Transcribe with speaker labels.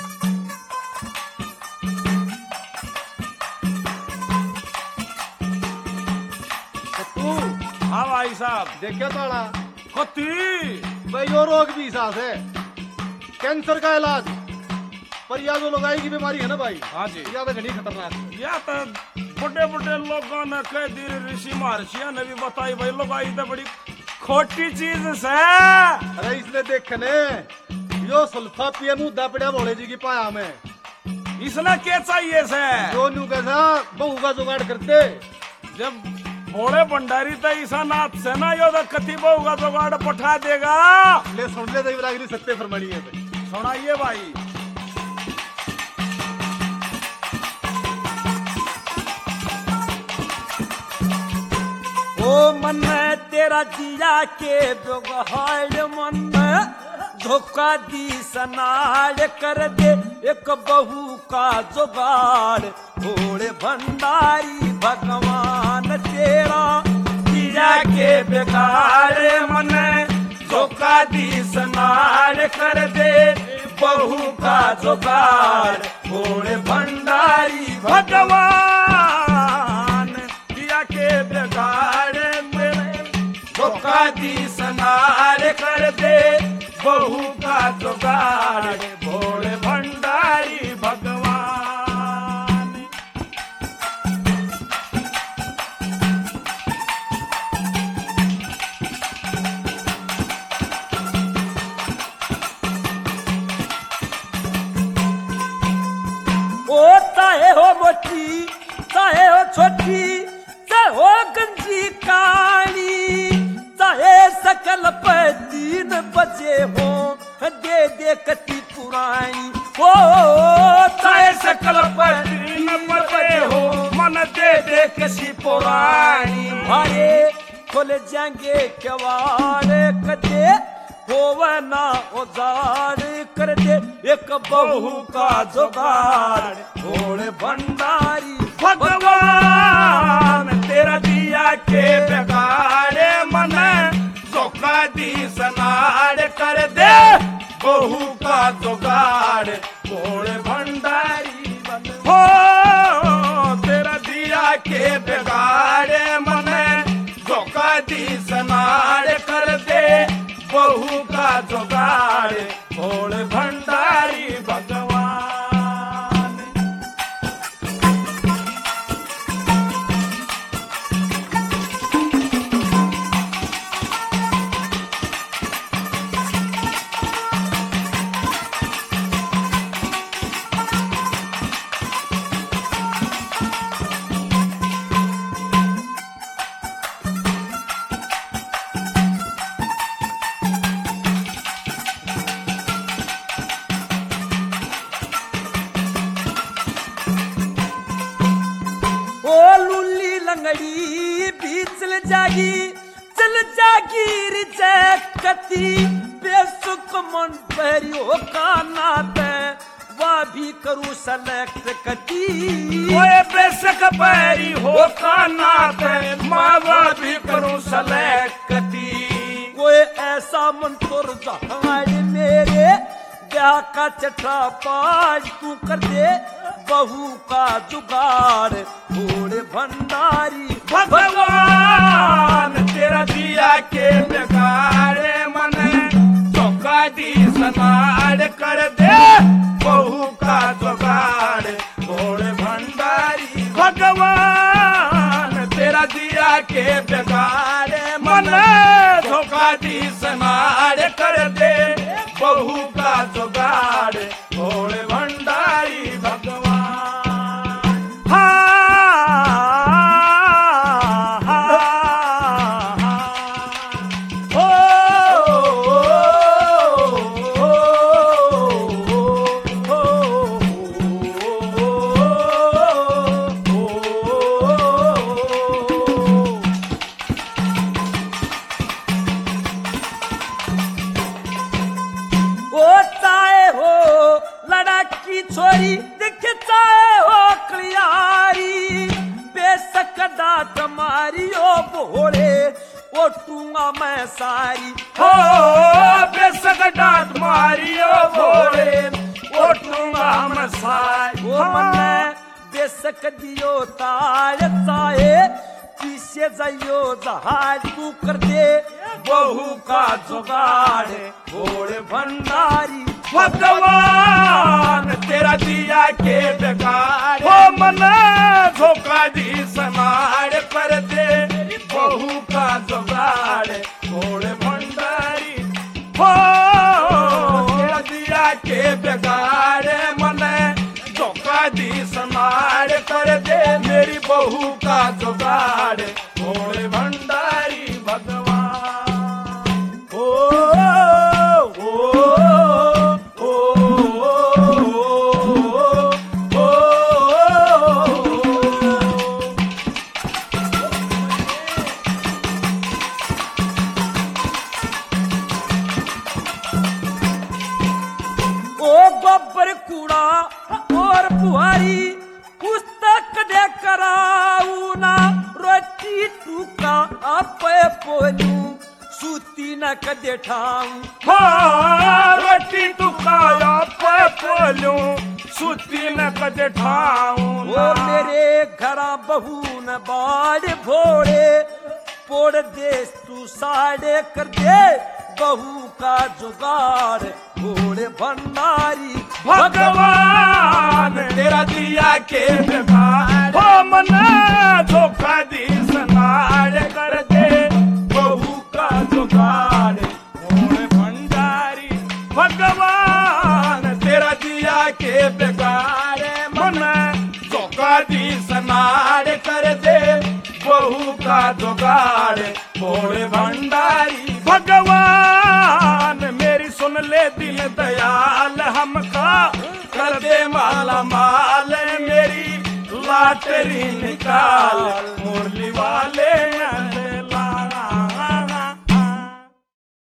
Speaker 1: हाँ भाई साहब
Speaker 2: देखिए ताड़ा
Speaker 1: कति
Speaker 2: भाई यो रोग भी सास है, कैंसर का इलाज। पर यह जो लगाई की बीमारी है ना भाई,
Speaker 1: हाँ जी
Speaker 2: यह तो घनी खतरनाक है।
Speaker 1: या तो बड़े बड़े लोगों ने कह दी ऋषि महर्षियों ने भी बताई भाई लगाई तो बड़ी खोटी चीज से।
Speaker 2: अरे इसने देखने यो सल्फा पिया मुद्दा पड़ा भोले जी की पाया में,
Speaker 1: इसने क्या चाहिए से
Speaker 2: जो न्यू कैसा बहू का जुगाड़ करते।
Speaker 1: जब भोले भंडारी तो ईसा नाथ से ना यो तो कति बहु का जुगाड़ पठा देगा।
Speaker 2: ले सुन ले देवरागिरी सत्य फरमानी है भाई।
Speaker 1: सुनाइए भाई।
Speaker 3: ओ मन तेरा जिया के जोगाड़ मन धोखा दी सनाड़ कर दे एक बहू का जुगाड़। भोले भंडारी भगवान तेरा जिया के बेकार मन धोखा दी सनाड़ कर दे बहू का जुगाड़। भोले भंडारी भगवान जिया के बेकार धोखा दी सनार कर दे बहू का जुगाड़। भोले भंडारी भगवान। ओ चाहे हो मोटी चाहे हो छोटी चाहे हो गंजी काली चाहे सकल पे 3 बजे हो दे दे कति पुरानी। ओ चाहे सकल पे 3 बजे हो मन दे दे किसी पुरानी। भारे खोल जाएंगे केवाड़ कदे होवे ना औजार कर दे एक बहू का जुगाड़। भोले भंडारी भगवान तेरा दिया के बेकार मन धोखा दी सनाड़ कर दे बहू का जुगाड़। भोले भंडारी हो तेरा दिया के बेकार मन धोखा दी सनाड़ कर दे बहू का जुगाड़। भोले भंडारी भगवान। लंगड़ी भी चल जागी रिजकती बेसुक मन परियो का नाते वह भी करूँ सेलेक्ट कती। ओए बेसक पैरी हो का नाते माँ वह भी करूँ सेलेक्ट कती। कोई ऐसा मन तुर जहाड़ मेरे ब्याह का चटा पाज तू कर दे बहू का जुगाड़। भोले भंडारी भगवान तेरा दिया के बेकार मन धोखा दी सनाड़ कर दे बहू का जुगाड़। भोले भंडारी भगवान तेरा दिया के बेकार मन धोखा दी सनाड़ कर दे बहू का जुगाड़। भोले भंडारी भगवान। छोरी दिख चाहे हो कलियारी बेसक डाट मारियो भोले ओटूंगा मैं सारी। हो बेसक डाट मारियो भोले ओटूंगा सक दियो ताड़ चाहे पीछे जाइयो जहाज तू कर दे बहू का जुगाड़ घोड़े भंडारी
Speaker 1: भगवान तेरा दिया के बेकार हो मन धोखा दी समार कर दे बहू का जुगाड़ घोड़े भंडारी हो तेरा दिया के बेकार मन धोखा दी समार कर दे मेरी बहू का जुगाड़ घोड़े भंडारी भगवान ओ
Speaker 3: गोबर कूड़ा और बुहारी पुस्तक दे कराऊ ना रोटी टूका आपे पोलू सूती न कदे ठाऊ
Speaker 1: रोटी टुकाया पे पोलू सूती न कदे ठाऊ
Speaker 3: ओ मेरे घरा बहू न बाड़ भोड़े पोड़ देश तू साड़े कर दे बहू का जुगाड़ घोड़े भंडारी
Speaker 1: भगवान तेरा दिया के बेकार हो मन धोखा दी सनार कर दे बहू का जुगाड़ घोड़े भंडारी भगवान तेरा दिया के बेकार मन धोखा दी सनार कर दे बहू का जुगाड़ घोड़े भंडारी भगवान मेरी सुन ले दिल दयाल हमका कर दे माला माल मेरी लाटरी निकाल मुरली वाले